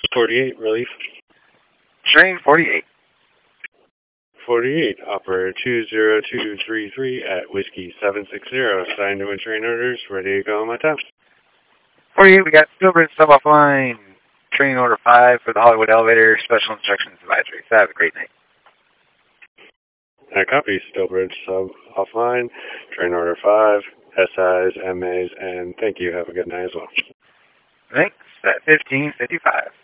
48, relief. Train 48. 48, operator 20233 at Whiskey 760, assigned to train orders, ready to go on my time. 48, we got Stillbridge sub offline. Train order 5 for the Hollywood Elevator, special instructions advisory. So have a great night. I copy, Stillbridge sub offline, train order 5, SIs, MAs, and thank you. Have a good night as well. Thanks, at 15:55.